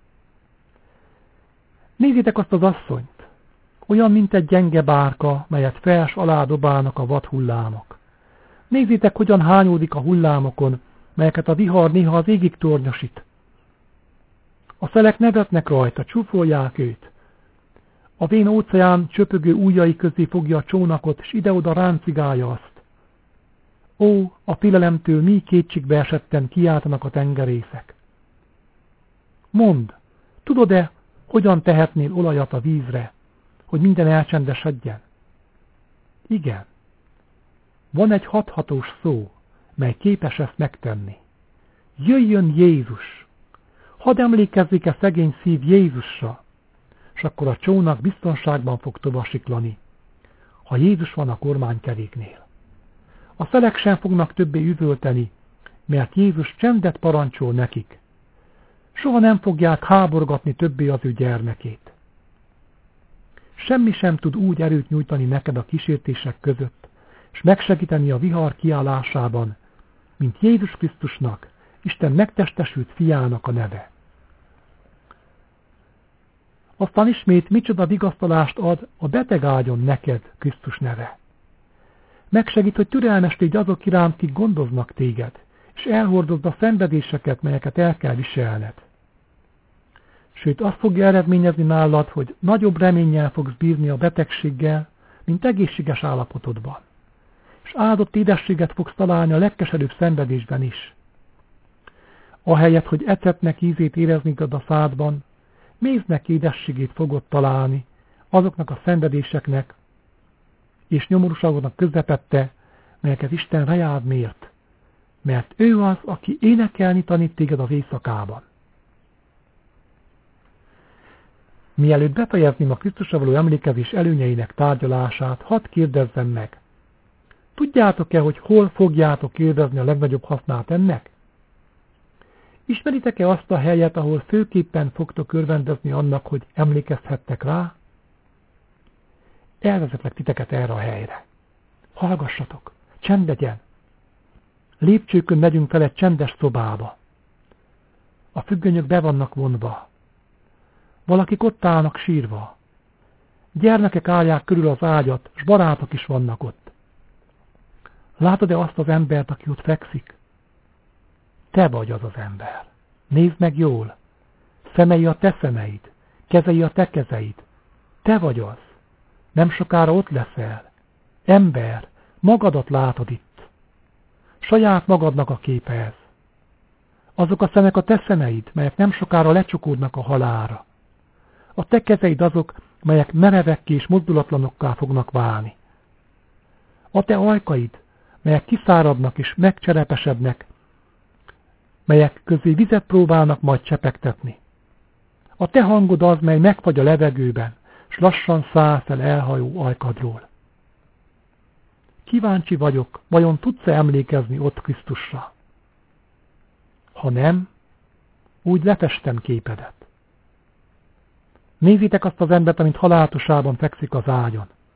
Nézzétek azt az asszonyt! Olyan, mint egy gyenge bárka, melyet fels alá dobálnak a vad hullámok. Nézzétek, hogyan hányódik a hullámokon, melyeket a vihar néha az égig tornyosít. A szelek nevetnek rajta, csúfolják őt. A vén óceán csöpögő ujjai közé fogja a csónakot, és ide-oda ráncigálja azt. Ó, a félelemtől mi kétségbe esetten kiáltanak a tengerészek. Mondd, tudod-e, hogyan tehetnél olajat a vízre, hogy minden elcsendesedjen? Igen. Van egy hathatós szó, mely képes ezt megtenni. Jöjjön Jézus! Hadd emlékezzék-e szegény szív Jézusra, s akkor a csónak biztonságban fog tovasiklani, ha Jézus van a kormánykeréknél. A szelek sem fognak többé üvölteni, mert Jézus csendet parancsol nekik. Soha nem fogják háborgatni többé az ő gyermekét. Semmi sem tud úgy erőt nyújtani neked a kísértések között, és megsegíteni a vihar kiállásában, mint Jézus Krisztusnak, Isten megtestesült fiának a neve. Aztán ismét micsoda vigasztalást ad a beteg ágyon neked Krisztus neve. Megsegít, hogy türelmes légy azok iránt, kik gondoznak téged, és elhordozd a szenvedéseket, melyeket el kell viselned. Sőt, azt fogja eredményezni nálad, hogy nagyobb reménnyel fogsz bírni a betegséggel, mint egészséges állapotodban. És áldott édességet fogsz találni a legkeserűbb szenvedésben is. Ahelyett, hogy ecetnek ízét éreznéd a szádban, méznek édességét fogod találni azoknak a szenvedéseknek és nyomorúságoknak közepette, melyeket Isten rád mért, mert ő az, aki énekelni tanít téged az éjszakában. Mielőtt befejezném a Krisztusra való emlékezés előnyeinek tárgyalását, hadd kérdezzem meg. Tudjátok-e, hogy hol fogjátok élvezni a legnagyobb hasznát ennek? Ismeritek-e azt a helyet, ahol főképpen fogtok örvendezni annak, hogy emlékezhettek rá? Elvezetlek titeket erre a helyre. Hallgassatok, csend legyen. Lépcsőkön megyünk fel egy csendes szobába. A függönyök be vannak vonva. Valakik ott állnak sírva. Gyermekek állják körül az ágyat, s barátok is vannak ott. Látod-e azt az embert, aki ott fekszik? Te vagy az az ember. Nézd meg jól. Szemei a te szemeid, kezei a te kezeid. Te vagy az. Nem sokára ott leszel. Ember, magadat látod itt. Saját magadnak a képe ez. Azok a szemek a te szemeid, melyek nem sokára lecsukódnak a halálra. A te kezeid azok, melyek merevekké és mozdulatlanokká fognak válni. A te ajkaid, melyek kiszáradnak és megcserepesednek, melyek közé vizet próbálnak majd csepegtetni. A te hangod az, mely megfagy a levegőben, s lassan száll fel elhajó ajkadról. Kíváncsi vagyok, vajon tudsz-e emlékezni ott Krisztusra? Ha nem, úgy lefestem képedet. Nézzétek azt az embert, amint halátosában fekszik az ágyon.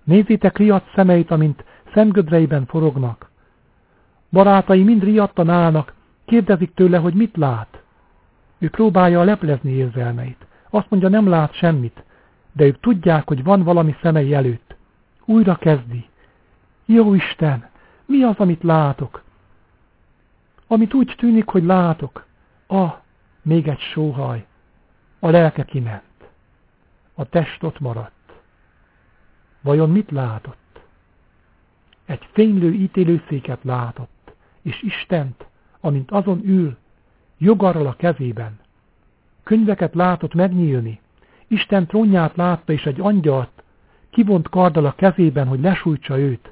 Nézzétek riadt szemeit, amint szemgödreiben forognak. Barátai mind riadtan állnak, kérdezik tőle, hogy mit lát. Ő próbálja leplezni érzelmeit. Azt mondja, nem lát semmit, de ők tudják, hogy van valami szemei előtt. Újra kezdi. Jó Isten, mi az, amit látok? Amit úgy tűnik, hogy látok. Még egy sóhaj. A lelke kiment. A test ott maradt. Vajon mit látott? Egy fénylő ítélőszéket látott, és Istent, amint azon ül, jogarral a kezében. Könyveket látott megnyílni. Isten trónját látta, és egy angyalt kivont karddal a kezében, hogy lesújtsa őt.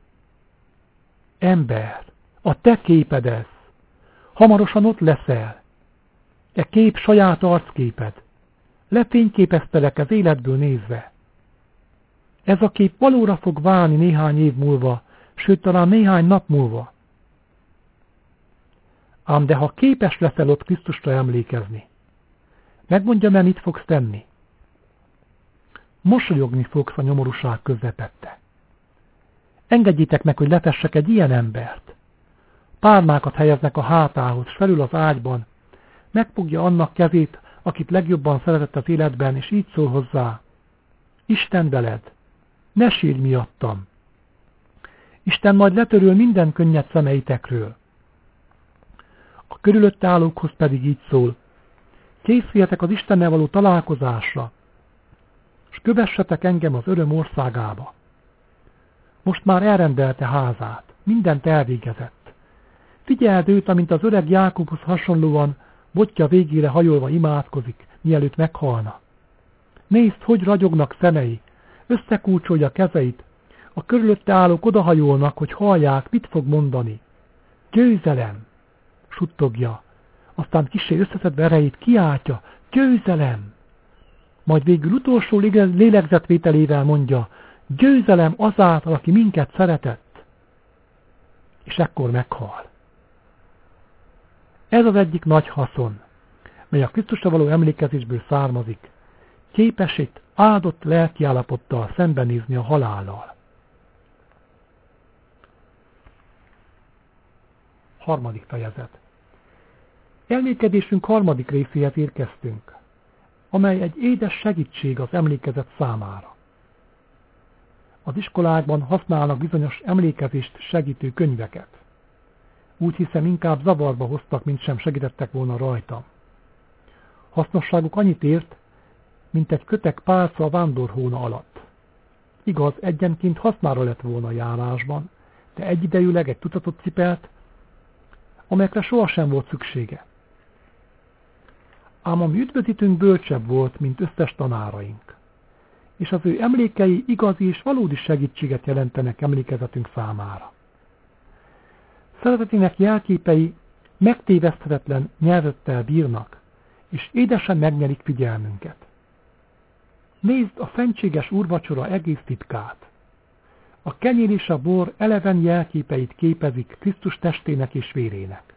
Ember, a te képed ez. Hamarosan ott leszel. E kép saját arcképed. Lefényképeztelek az életből nézve. Ez a kép valóra fog válni néhány év múlva, sőt talán néhány nap múlva. Ám de ha képes leszel ott Krisztusra emlékezni, megmondjam el, mit fogsz tenni. Mosolyogni fogsz a nyomorúság közepette. Engedjétek meg, hogy letessek egy ilyen embert. Pálmákat helyeznek a hátához, felül az ágyban, megfogja annak kezét, akit legjobban szeretett az életben, és így szól hozzá. Isten veled, ne sírj miattam. Isten majd letöröl minden könnyed szemeitekről. A körülötte állókhoz pedig így szól. Készüljetek az Istennel való találkozásra, és kövessetek engem az öröm országába. Most már elrendelte házát, mindent elvégezett. Figyeld őt, amint az öreg Jákobhoz hasonlóan botja végére hajolva imádkozik, mielőtt meghalna. Nézd, hogy ragyognak szemei, összekulcsolja kezeit, a körülötte állók odahajolnak, hogy hallják, mit fog mondani. Győzelem! Suttogja, aztán kissé összeszedve erejét kiáltja, győzelem! Majd végül utolsó lélegzetvételével mondja, győzelem azáltal, aki minket szeretett. És ekkor meghal. Ez az egyik nagy haszon, mely a Krisztusra való emlékezésből származik, képesít áldott lelkiállapottal szembenézni a halállal. Harmadik fejezet. Emlékezésünk harmadik részéhez érkeztünk, amely egy édes segítség az emlékezet számára. Az iskolákban használnak bizonyos emlékezést segítő könyveket. Úgy hiszem, inkább zavarba hoztak, mint sem segítettek volna rajtam. Hasznosságuk annyit ért, mint egy kötek pálca a vándorhóna alatt. Igaz, egyenként hasznára lett volna a járásban, de egyidejűleg egy tucatot cipelt, amelyekre sohasem volt szüksége. Ám a mi üdvözítőnk bölcsebb volt, mint összes tanáraink, és az ő emlékei igazi és valódi segítséget jelentenek emlékezetünk számára. Szeretetének jelképei megtéveszthetetlen nyelvettel bírnak, és édesen megnyerik figyelmünket. Nézd a szentséges úrvacsora egész titkát. A kenyér és a bor eleven jelképeit képezik Krisztus testének és vérének.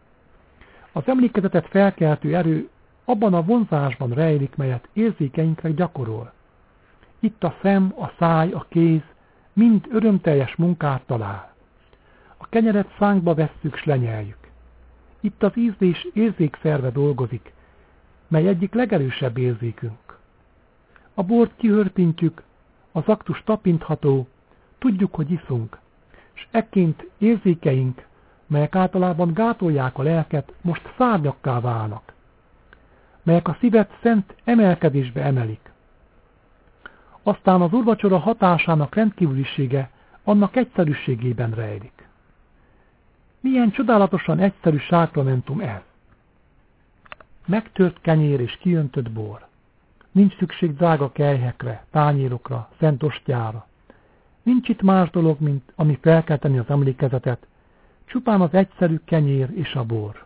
Az emlékezetet felkeltő erő abban a vonzásban rejlik, melyet érzékeinkre gyakorol. Itt a szem, a száj, a kéz mind örömteljes munkát talál. A kenyeret szánkba vesszük, s lenyeljük. Itt az ízlés érzékszerve dolgozik, mely egyik legerősebb érzékünk. A bort kihörpintjük, az aktus tapintható, tudjuk, hogy iszunk, s ekként érzékeink, melyek általában gátolják a lelket, most szárnyakká válnak, melyek a szívet szent emelkedésbe emelik. Aztán az úrvacsora hatásának rendkívülisége annak egyszerűségében rejlik. Milyen csodálatosan egyszerű sákramentum ez! Megtört kenyér és kiöntött bor. Nincs szükség drága kelyhekre, tányérokra, szent ostjára. Nincs itt más dolog, mint ami felkelteni az emlékezetet, csupán az egyszerű kenyér és a bor.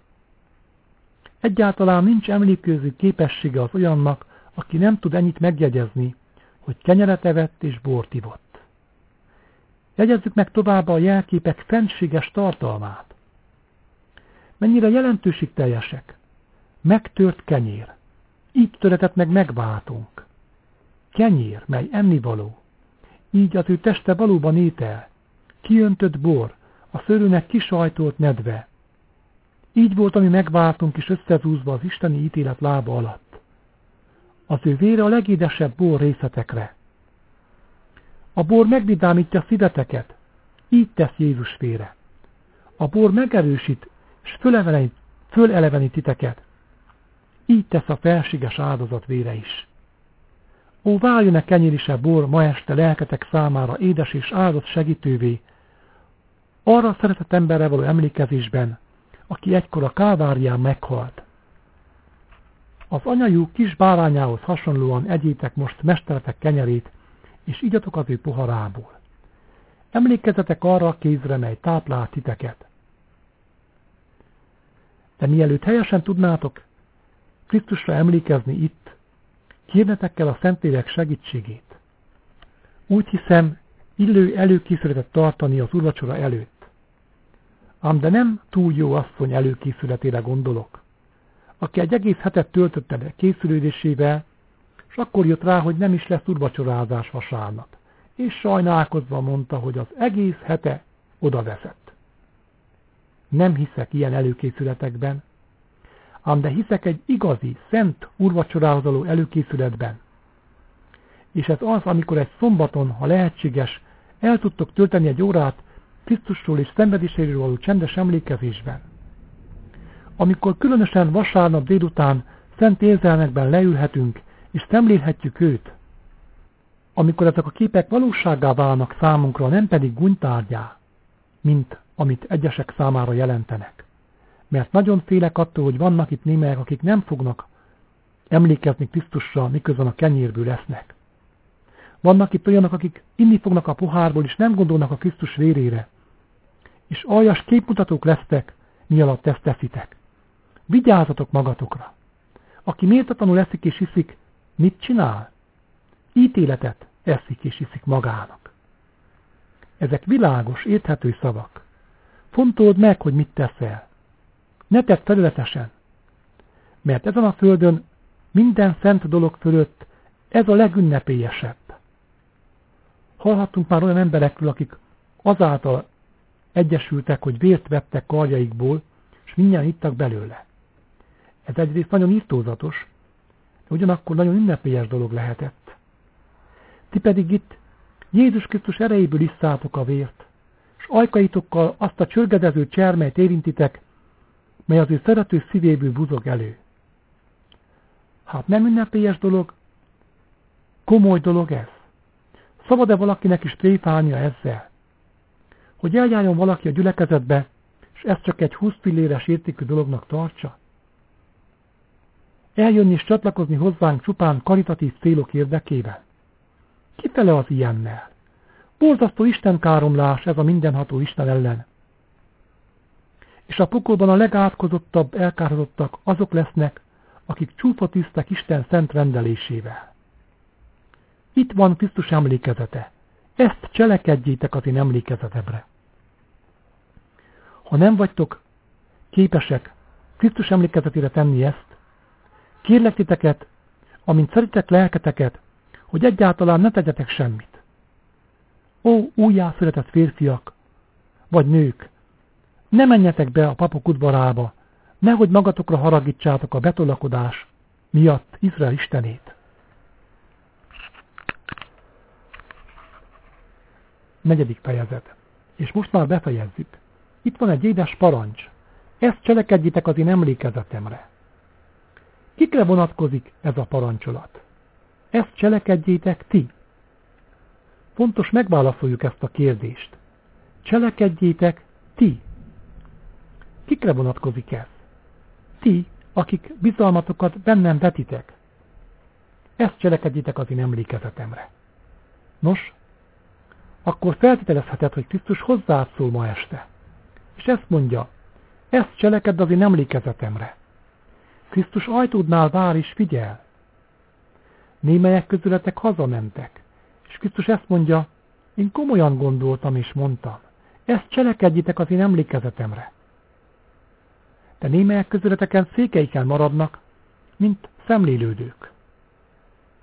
Egyáltalán nincs emlékező képessége az olyannak, aki nem tud ennyit megjegyezni, hogy kenyeret evett és bort ivott. Jegyezzük meg továbbá a jelképek fenséges tartalmát. Mennyire jelentőségteljesek. Megtört kenyér. Így töretett meg megváltunk. Kenyér, mely ennivaló. így az ő teste valóban étel, kiöntött bor, a szőlőnek kisajtolt nedve. Így volt a mi megváltunk is összezúzva az isteni ítélet lába alatt. Az ő vére a legédesebb bor részletekre. A bor megvidámítja szíveteket, így tesz Jézus vére. A bor megerősít, és fölelevenít titeket, így tesz a felséges áldozat vére is. Ó, váljon-e kenyérise bor ma este lelketek számára édes és áldott segítővé, arra a szeretett emberre való emlékezésben, aki egykor a Kálvárián meghalt. Az anyajú kis bárányához hasonlóan egyétek most mesteretek kenyerét, és igyatok az ő poharából. Emlékezzetek arra a kézre, mely táplál titeket. De mielőtt helyesen tudnátok Krisztusra emlékezni itt, kérnetek kell a Szentlélek segítségét. Úgy hiszem, illő előkészületet tartani az úrvacsora előtt. Ám de nem túl jó asszony előkészületére gondolok, aki egy egész hetet töltötte be készülődésével, és akkor jött rá, hogy nem is lesz úrvacsorázás vasárnap, és sajnálkozva mondta, hogy az egész hete oda vezet. Nem hiszek ilyen előkészületekben, ám de hiszek egy igazi, szent úrvacsorához való előkészületben. És ez az, amikor egy szombaton, ha lehetséges, el tudtok tölteni egy órát Krisztusról és szenvedéséről való csendes emlékezésben. Amikor különösen vasárnap délután szent érzelmekben leülhetünk, és szemlélhetjük őt. Amikor ezek a képek valósággá válnak számunkra, nem pedig gúnytárgyá, mint amit egyesek számára jelentenek. Mert nagyon félek attól, hogy vannak itt némelyek, akik nem fognak emlékezni Krisztusra, miközben a kenyérből lesznek. Vannak itt olyanok, akik inni fognak a pohárból, és nem gondolnak a Krisztus vérére. És aljas képmutatók lesztek, mi alatt ezt teszitek. Vigyázzatok magatokra! Aki méltatlanul eszik és iszik, mit csinál? Ítéletet eszik és iszik magának. Ezek világos, érthető szavak. Fontold meg, hogy mit teszel. Ne tedd felületesen, mert ezen a földön minden szent dolog fölött ez a legünnepélyesebb. Hallhattunk már olyan emberekről, akik azáltal egyesültek, hogy vért vettek karjaikból, és mindjárt ittak belőle. Ez egyrészt nagyon írtózatos, de ugyanakkor nagyon ünnepélyes dolog lehetett. Ti pedig itt Jézus Krisztus erejéből isszátok a vért, és ajkaitokkal azt a csörgedező csermelyt érintitek, mely az ő szerető szívéből buzog elő. Hát nem ünnepélyes dolog, komoly dolog ez. Szabad-e valakinek is tréfálnia ezzel? Hogy eljárjon valaki a gyülekezetbe, és ezt csak egy 20 filléres értékű dolognak tartsa? Eljönni és csatlakozni hozzánk csupán karitatív célok érdekében? Kifele az ilyennel? Borzasztó istenkáromlás ez a mindenható Isten ellen. És a pokolban a legátkozottabb elkározottak azok lesznek, akik csúfotűztek Isten szent rendelésével. Itt van Krisztus emlékezete. Ezt cselekedjétek az én emlékezetemre. Ha nem vagytok képesek Krisztus emlékezetére tenni ezt, kérlek titeket, amint szeritek lelketeket, hogy egyáltalán ne tegyetek semmit. Ó, újjászületett férfiak, vagy nők, ne menjetek be a papok udvarába, nehogy magatokra haragítsátok a betolakodás miatt Izrael istenét. 4. fejezet. És most már befejezzük. Itt van egy édes parancs. Ezt cselekedjétek az én emlékezetemre. Kikre vonatkozik ez a parancsolat? Ezt cselekedjétek ti. Fontos megválaszoljuk ezt a kérdést. Cselekedjétek ti. Kikre vonatkozik ez? Ti, akik bizalmatokat bennem vetitek. Ezt cselekedjétek az én emlékezetemre. Nos, akkor feltételezheted, hogy Krisztus hozzád szól ma este. És ezt mondja, ezt cselekedd az én emlékezetemre. Krisztus ajtódnál vár és figyel. Némelyek közületek hazamentek, és Krisztus ezt mondja, én komolyan gondoltam és mondtam, ezt cselekedjétek az én emlékezetemre. De némelyek közületeken székeiken maradnak, mint szemlélődők.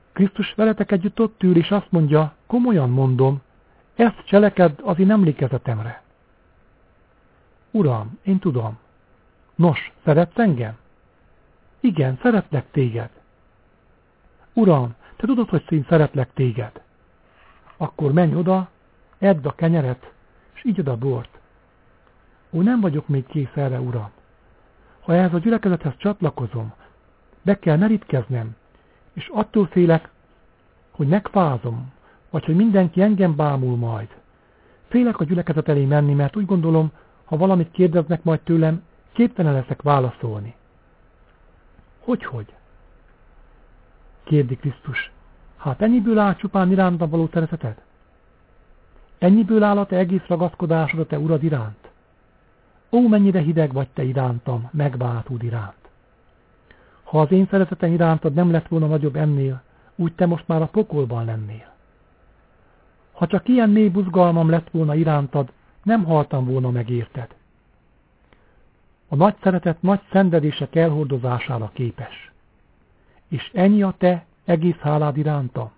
Krisztus veletek együtt ott ül, és azt mondja, komolyan mondom, ezt cselekedd az én emlékezetemre. Uram, én tudom. Nos, szeretsz engem? Igen, szeretlek téged. Uram, te tudod, hogy én szeretlek téged. Akkor menj oda, edd a kenyeret, és igyad a bort. Ó, nem vagyok még kész erre, Uram. Ha ehhez a gyülekezethez csatlakozom, be kell merítkeznem, és attól félek, hogy megfázom, vagy hogy mindenki engem bámul majd. Félek a gyülekezet elé menni, mert úgy gondolom, ha valamit kérdeznek majd tőlem, képtelen leszek válaszolni. Hogy? Kérdi Krisztus. Hát ennyiből áll csupán irántam való szereteted? Ennyiből áll a te egész ragaszkodásod a te urad iránt? Ó, mennyire hideg vagy te irántam, megváltód iránt. Ha az én szeretetem irántad nem lett volna nagyobb ennél, úgy te most már a pokolban lennél. Ha csak ilyen mély buzgalmam lett volna irántad, nem haltam volna meg érted. A nagy szeretet nagy szenvedések elhordozására képes. És ennyi a te egész hálád iránta.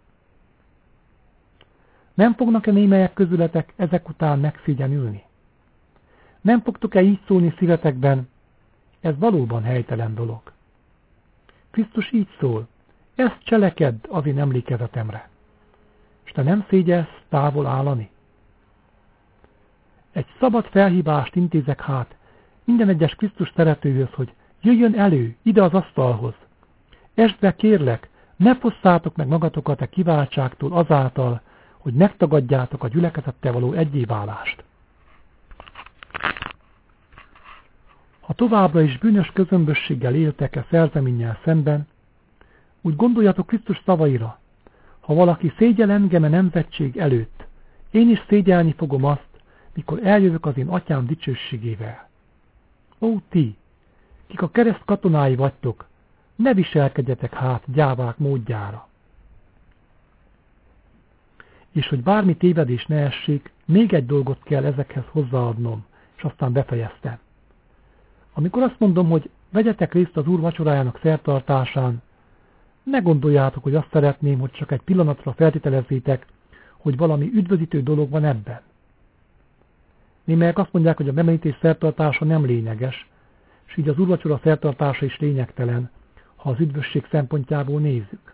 Nem fognak-e némelyek közületek ezek után megszégyenülni? Nem fogtok-e így szólni szívetekben? Ez valóban helytelen dolog. Krisztus így szól, ezt cselekedd az én emlékezetemre. És te nem szégyelsz távol állani? Egy szabad felhívást intézek hát minden egyes Krisztus szeretőhöz, hogy jöjjön elő, ide az asztalhoz. Esd be, kérlek, ne fosszátok meg magatokat a kiváltságtól azáltal, hogy megtagadjátok a gyülekezettel való egyéválást. Ha továbbra is bűnös közömbösséggel éltek szerzeménnyel szemben, úgy gondoljatok Krisztus szavaira, ha valaki szégyel engem a nemzetség előtt, én is szégyelni fogom azt, mikor eljövök az én atyám dicsőségével. Ó, ti, kik a kereszt katonái vagytok, ne viselkedjetek hát gyávák módjára. És hogy bármi tévedés ne essék, még egy dolgot kell ezekhez hozzáadnom, és aztán befejeztem. Amikor azt mondom, hogy vegyetek részt az Úr vacsorájának szertartásán, ne gondoljátok, hogy azt szeretném, hogy csak egy pillanatra feltételezzétek, hogy valami üdvözítő dolog van ebben. Némelyek azt mondják, hogy a bemenítés szertartása nem lényeges, és így az úrvacsora szertartása is lényegtelen, ha az üdvösség szempontjából nézzük.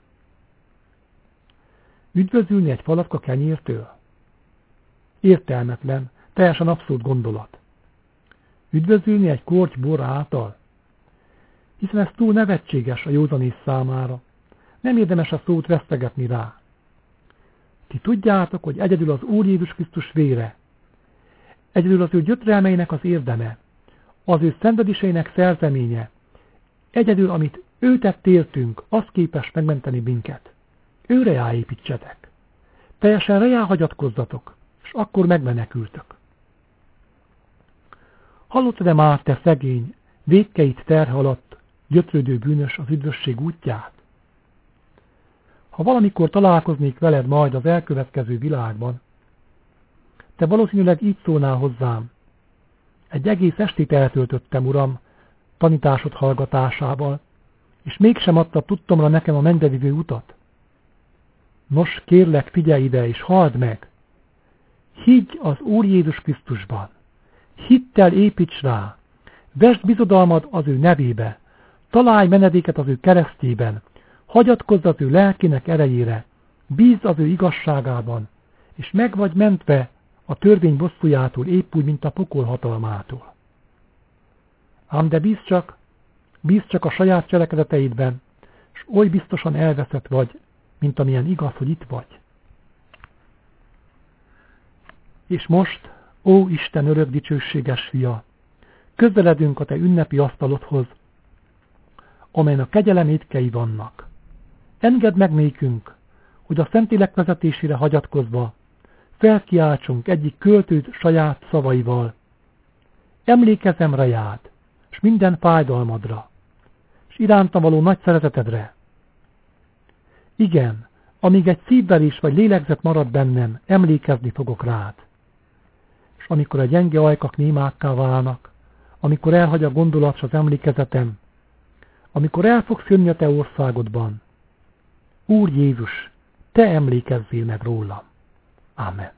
Üdvözülni egy falacka kenyértől? Értelmetlen, teljesen abszurd gondolat. Üdvözülni egy korty bor által? Hiszen ez túl nevetséges a józanész számára. Nem érdemes a szót vesztegetni rá. Ti tudjátok, hogy egyedül az Úr Jézus Krisztus vére, egyedül az ő gyötrelmeinek az érdeme, az ő szenvedéseinek szerzeménye, egyedül, amit ő tett értünk, az képes megmenteni minket. Őre ráépítsetek. Teljesen rá hagyatkozzatok, és akkor megmenekültök. Hallottad-e már, te szegény, vétkeit terhe alatt gyötrődő bűnös az üdvösség útját? Ha valamikor találkoznék veled majd az elkövetkező világban, te valószínűleg így szólnál hozzám. Egy egész estét eltöltöttem, Uram, tanításod hallgatásával, és mégsem adta tudtomra nekem a mennybe vivő utat. Nos, kérlek, figyelj ide, és halld meg! Higgy az Úr Jézus Krisztusban! Hittel építs rá! Vesd bizodalmad az ő nevébe! Találj menedéket az ő keresztjében! Hagyatkozz az ő lelkének erejére! Bízz az ő igazságában! És meg vagy mentve a törvény bosszújától, épp úgy, mint a pokol hatalmától. Ám de bízz csak a saját cselekedeteidben, s oly biztosan elveszett vagy, mint amilyen igaz, hogy itt vagy. És most, ó Isten örök dicsőséges fia, közeledünk a te ünnepi asztalodhoz, amelyen a kegyelem étkei vannak. Engedd meg nékünk, hogy a Szentlélek vezetésére hagyatkozva felkiáltsunk egyik költőd saját szavaival. Emlékezem rád, s minden fájdalmadra, s irántam való nagy szeretetedre. Igen, amíg egy szívverés vagy lélegzet marad bennem, emlékezni fogok rád. És amikor a gyenge ajkak némákká válnak, amikor elhagy a gondolat s az emlékezetem, amikor el fogsz jönni a te országodban, Úr Jézus, Te emlékezzél meg rólam. Amen.